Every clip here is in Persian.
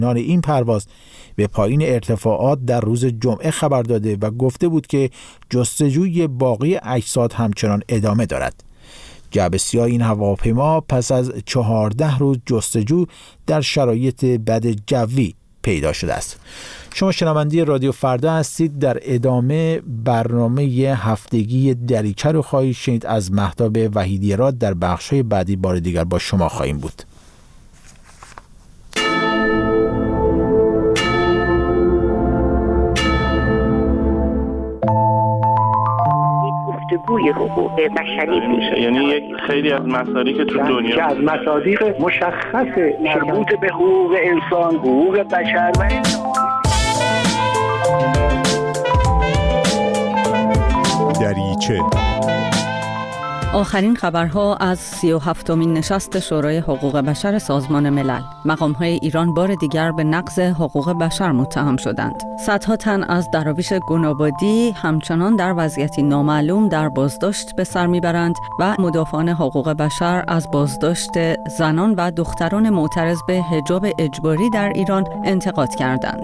این پرواز به پایین ارتفاعات در روز جمعه خبر داده و گفته بود که جستجوی باقی اجساد همچنان ادامه دارد. جعبه سیاه این هواپیما پس از 14 روز جستجو در شرایط بد جوی پیدا شده است. شما شنونده رادیو فردا هستید. در ادامه برنامه هفتگی دریچه رو خواهید شنید از مهتاب وحیدی‌راد. در بخش‌های بعدی بار دیگر با شما خواهیم بود. گفتگوی حقوق بشری میشه، یعنی یک خیلی از مصادیق تو دنیا که از مصادیق مشخص مربوط به حقوق انسان، حقوق بشر و دریچه. آخرین خبرها از 37مین نشست شورای حقوق بشر سازمان ملل. مقام‌های ایران بار دیگر به نقض حقوق بشر متهم شدند. صدها تن از دراویش گنابادی همچنان در وضعیتی نامعلوم در بازداشت به سر میبرند و مدافعان حقوق بشر از بازداشت زنان و دختران معترض به حجاب اجباری در ایران انتقاد کردند.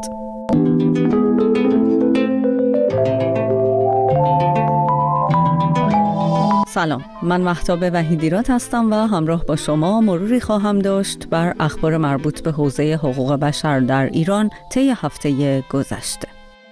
سلام، من مهتاب وحیدی‌راد هستم و همراه با شما مروری خواهم داشت بر اخبار مربوط به حوزه حقوق بشر در ایران طی هفته گذشته.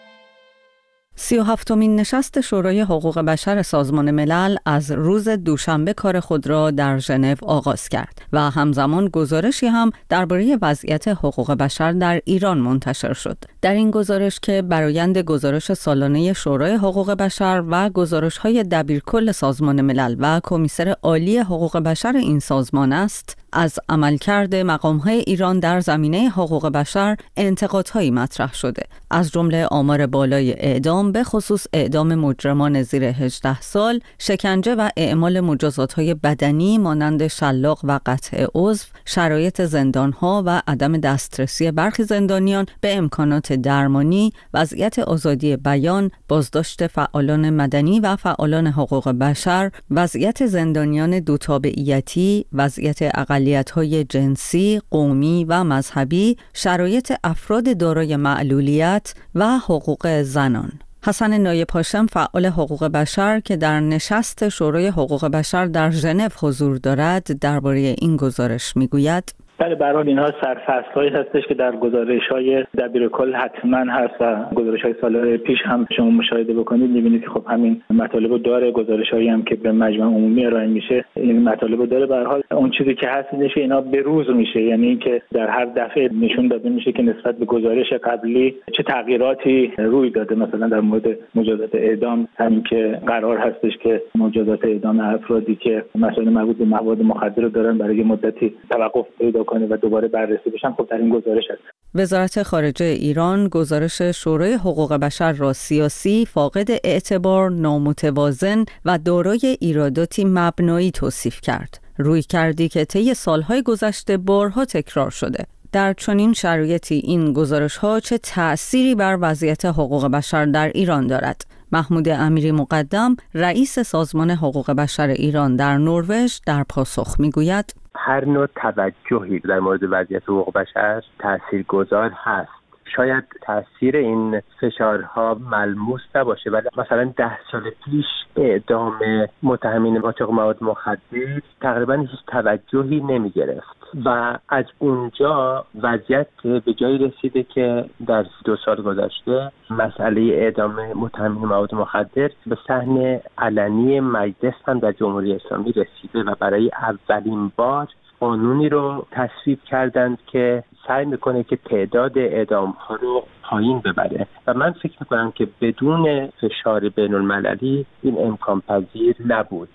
37مین نشست شورای حقوق بشر سازمان ملل از روز دوشنبه کار خود را در ژنو آغاز کرد و همزمان گزارشی هم درباره وضعیت حقوق بشر در ایران منتشر شد. در این گزارش که برآیند گزارش سالانه شورای حقوق بشر و گزارش‌های دبیرکل سازمان ملل و کمیسر عالی حقوق بشر این سازمان است، از عملکرد مقام‌های ایران در زمینه حقوق بشر انتقادهایی مطرح شده، از جمله آمار بالای اعدام، به خصوص اعدام مجرمان زیر 18 سال، شکنجه و اعمال مجازات‌های بدنی مانند شلاق و قطع عضو، شرایط زندان‌ها و عدم دسترسی برخی زندانیان به امکانات درمانی، وضعیت آزادی بیان، بازداشت فعالان مدنی و فعالان حقوق بشر، وضعیت زندانیان دوتابعیتی، وضعیت اقلیت‌های جنسی، قومی و مذهبی، شرایط افراد دارای معلولیت و حقوق زنان. حسن نایب هاشم، فعال حقوق بشر که در نشست شورای حقوق بشر در ژنو حضور دارد، درباره این گزارش میگوید: بله، به هر حال اینها سرفصل‌هایی هستش که در گزارش‌های دبیرکل حتما هست و گزارش‌های سال پیش هم شما مشاهده بکنید می‌بینید که خب همین مطالب داره. گزارش‌هایی هم که به مجمع عمومی ارائه میشه این مطالب داره. به هر حال اون چیزی که هست اینه که اینا به روز میشه، یعنی اینکه در هر دفعه نشون داده میشه که نسبت به گزارش قبلی چه تغییراتی روی داده. مثلا در مورد مجازات اعدام، همین که قرار هستش که مجازات اعدام افرادی که مسائل مربوط به مواد مخدر رو دارن برای مدتی توقف پیدا کنه و دوباره بررسی بشن، خب در این گزارش هست. وزارت خارجه ایران گزارش شورای حقوق بشر را سیاسی، فاقد اعتبار، نامتوازن و دارای ایراداتی مبنایی توصیف کرد. رویکردی که طی سالهای گذشته بارها تکرار شده. در چنین شرایطی این گزارش‌ها چه تأثیری بر وضعیت حقوق بشر در ایران دارد؟ محمود امیری مقدم، رئیس سازمان حقوق بشر ایران در نروژ، در پاسخ میگوید: هر نوع توجهی در مورد وضعیت حقوق بشر تاثیرگذار هست. شاید تاثیر این فشارها ملموس نباشه، ولی مثلا 10 سال پیش اعدام متهمین قاچاق مواد مخدر تقریبا هیچ توجهی نمی گرفت و از اونجا وضعیت به جایی رسیده که در 2 سال گذشته مسئله اعدام متهمین مواد مخدر به صحن علنی مجلس هم در جمهوری اسلامی رسیده و برای اولین بار قانونی رو تصویب کردند که سعی میکنه که تعداد اعدام‌ها رو پایین ببره و من فکر میکنم که بدون فشار بین‌المللی این امکان پذیر نبود.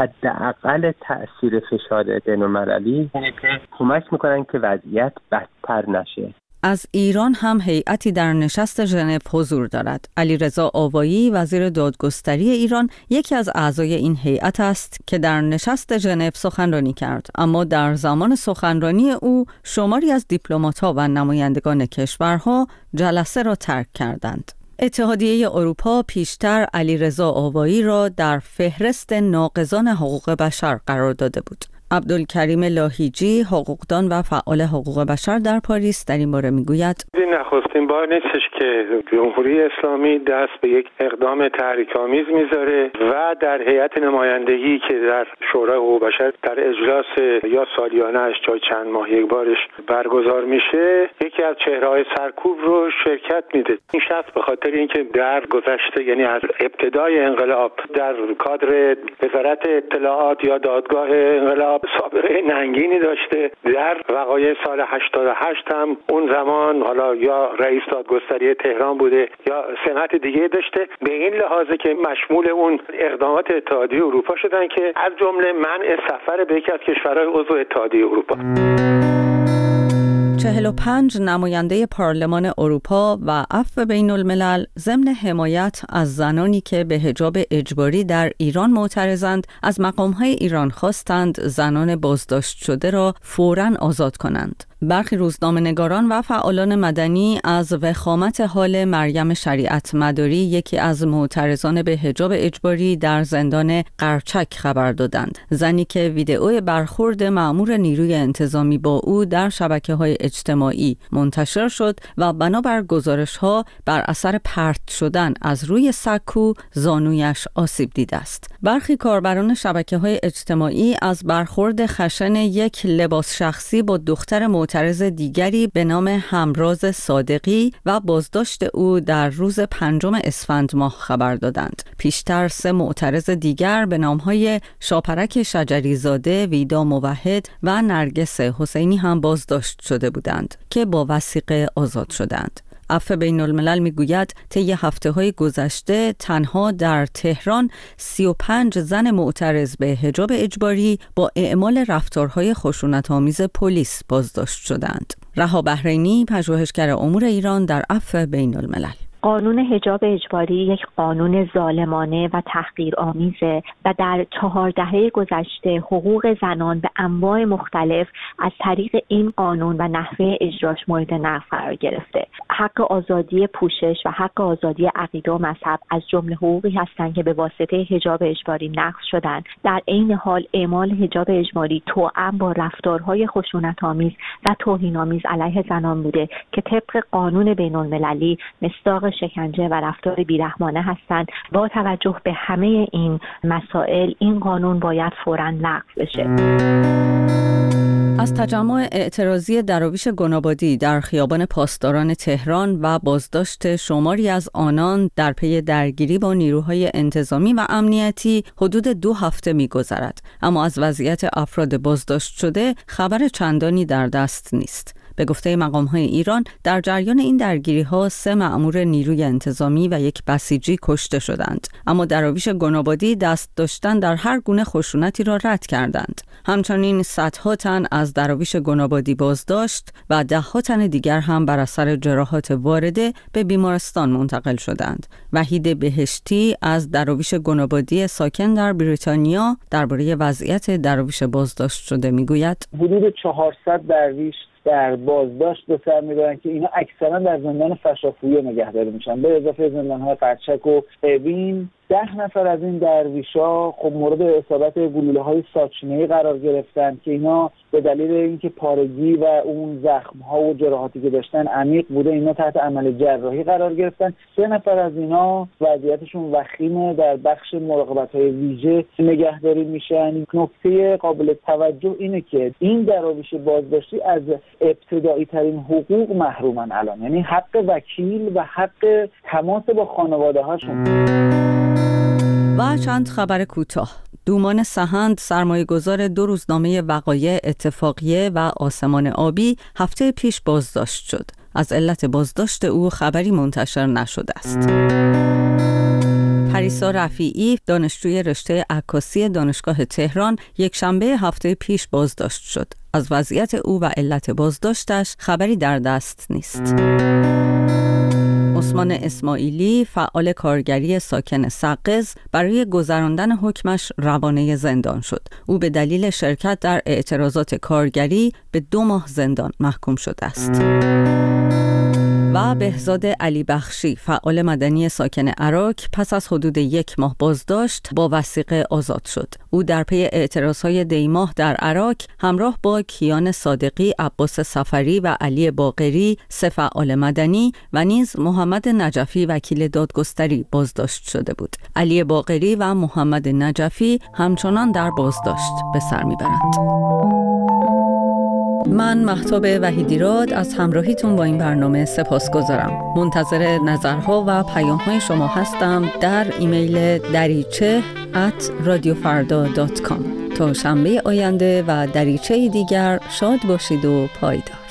حداقل تأثیر فشار بین‌المللی اینه که کمک میکنن که وضعیت بدتر نشه. از ایران هم هیئتی در نشست ژنو حضور دارد. علیرضا آوایی، وزیر دادگستری ایران، یکی از اعضای این هیئت است که در نشست ژنو سخنرانی کرد، اما در زمان سخنرانی او شماری از دیپلمات‌ها و نمایندگان کشورها جلسه را ترک کردند. اتحادیه اروپا پیشتر علیرضا آوایی را در فهرست ناقضان حقوق بشر قرار داده بود. عبدالکریم لاهیجی، حقوقدان و فعال حقوق بشر در پاریس، در این باره میگوید: این نخستین بار نیستش که جمهوری اسلامی دست به یک اقدام تحریک‌آمیز میذاره و در هیئت نمایندگی که در شورای حقوق بشر در اجلاس یا سالیانه‌اش یا چند ماه یک بارش برگزار میشه، یکی از چهره‌های سرکوب رو شرکت میده. این شخص به خاطر اینکه در گذشته، یعنی از ابتدای انقلاب، در کادر وزارت اطلاعات یا دادگاه انقلاب سابقه ننگینی داشته، در وقایع سال 88 هم اون زمان حالا یا رئیس دادگستری تهران بوده یا سمت دیگه داشته، به این لحاظه که مشمول اون اقدامات اتحادیه اروپا شدن که از جمله منع سفر به یکی از کشورهای عضو اتحادیه اروپا. 45 نماینده پارلمان اروپا و عفو بین الملل ضمن حمایت از زنانی که به حجاب اجباری در ایران معترضند، از مقام‌های ایران خواستند زنان بازداشت شده را فوراً آزاد کنند. برخی روزنامه‌نگاران و فعالان مدنی از وخامت حال مریم شریعت مداری، یکی از معترضان به حجاب اجباری در زندان قرچک، خبر دادند. زنی که ویدئوی برخورد مأمور نیروی انتظامی با او در شبکه‌های اجتماعی منتشر شد و بنابر گزارش‌ها بر اثر پرت شدن از روی سکو زانویش آسیب دیده است. برخی کاربران شبکه‌های اجتماعی از برخورد خشن یک لباس شخصی با دختر معترض دیگری به نام همراز صادقی و بازداشت او در روز 5 اسفند ماه خبر دادند. پیشتر 3 معترض دیگر به نام‌های شاپرک شجری زاده، ویدا موحد و نرگس حسینی هم بازداشت شده بودند که با وثیقه آزاد شدند. عفو بین الملل میگوید طی هفته‌های گذشته تنها در تهران 35 زن معترض به حجاب اجباری با اعمال رفتارهای خشونت‌آمیز پلیس بازداشت شدند. رها بحرینی، پژوهشگر امور ایران در عفو بین الملل: قانون حجاب اجباری یک قانون ظالمانه و تحقیرآمیزه و در 4 دهه گذشته حقوق زنان به انواع مختلف از طریق این قانون و نحوه اجراش مورد نقض قرار گرفته. حق آزادی پوشش و حق آزادی عقیده و مذهب از جمله حقوقی هستند که به واسطه حجاب اجباری نقض شدند. در عین حال اعمال حجاب اجباری توأم با رفتارهای خشونت‌آمیز و توهین‌آمیز علیه زنان بوده که طبق قانون بین‌المللی مصداق شکنجه و رفتار بیرحمانه هستند. با توجه به همه این مسائل این قانون باید فوراً لغو بشه. از تجمع اعتراضی دراویش گنابادی در خیابان پاسداران تهران و بازداشت شماری از آنان در پی درگیری با نیروهای انتظامی و امنیتی حدود 2 هفته می‌گذرد، اما از وضعیت افراد بازداشت شده خبر چندانی در دست نیست. به گفته مقام‌های ایران در جریان این درگیری‌ها 3 مأمور نیروی انتظامی و 1 بسیجی کشته شدند، اما دراویش گنابادی دست داشتن در هر گونه خشونتی را رد کردند. همچنین صدها تن از دراویش گنابادی بازداشت و 10 تن دیگر هم بر اثر جراحات وارده به بیمارستان منتقل شدند. وحید بهشتی از دراویش گنابادی ساکن در بریتانیا درباره وضعیت دراویش بازداشت شده میگوید: حدود 400 درویش در بازداشت به سر میبرن که اینا اکثرا در زندان فشافویه نگهداری میشن، به اضافه زندان‌های قرچک و اوین. 10 نفر از این درویشا خب مورد اصابت گلوله‌های ساچمه‌ای قرار گرفتن که اینا به دلیل اینکه پارگی و اون زخم‌ها و جراحاتی که داشتن عمیق بوده، اینا تحت عمل جراحی قرار گرفتن. 3 نفر از اینا وضعیتشون وخیمه، در بخش مراقبت‌های ویژه نگهداری میشن. نکته قابل توجه اینه که این دراویش بازداشتی از ابتدایی ترین حقوق محرومن الان، یعنی حق وکیل و حق تماس با خانواده‌هاشون. و چند خبر کوتاه. دومان سهند، سرمایه‌گذار 2 روزنامه وقایع اتفاقیه و آسمان آبی، هفته پیش بازداشت شد. از علت بازداشت او خبری منتشر نشده است. پریسا رفیعی، دانشجوی رشته عکاسی دانشگاه تهران، یک شنبه هفته پیش بازداشت شد. از وضعیت او و علت بازداشتش خبری در دست نیست. عثمان اسماعیلی، فعال کارگری ساکن سقز، برای گذراندن حکمش روانه زندان شد. او به دلیل شرکت در اعتراضات کارگری به 2 ماه زندان محکوم شده است. و بهزاد علی بخشی، فعال مدنی ساکن عراق، پس از حدود 1 ماه بازداشت با وثیقه آزاد شد. او در پی اعتراضهای دیماه در عراق همراه با کیان صادقی، عباس سفری و علی باقری، 3 فعال مدنی و نیز محمد نجفی وکیل دادگستری بازداشت شده بود. علی باقری و محمد نجفی همچنان در بازداشت به سر میبرند. من مهتاب وحیدیراد از همراهیتون با این برنامه سپاسگزارم. منتظر نظرها و پیام‌های شما هستم در ایمیل dariche@radiofarda.com. تا شنبه آینده و دریچه دیگر شاد باشید و پایدار.